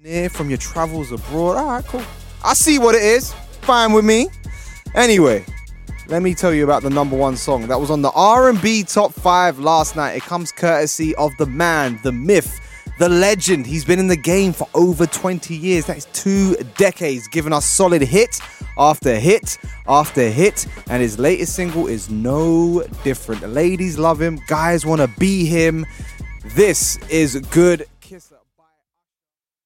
souvenir from your travels abroad. All right, cool. I see what it is. Fine with me. Anyway, let me tell you about the number one song that was on the R&B Top 5 last night. It comes courtesy of the man, the myth, the legend. He's been in the game for over 20 years. That is 2 decades, giving us solid hit after hit after hit. And his latest single is no different. The ladies love him. Guys want to be him. This is Good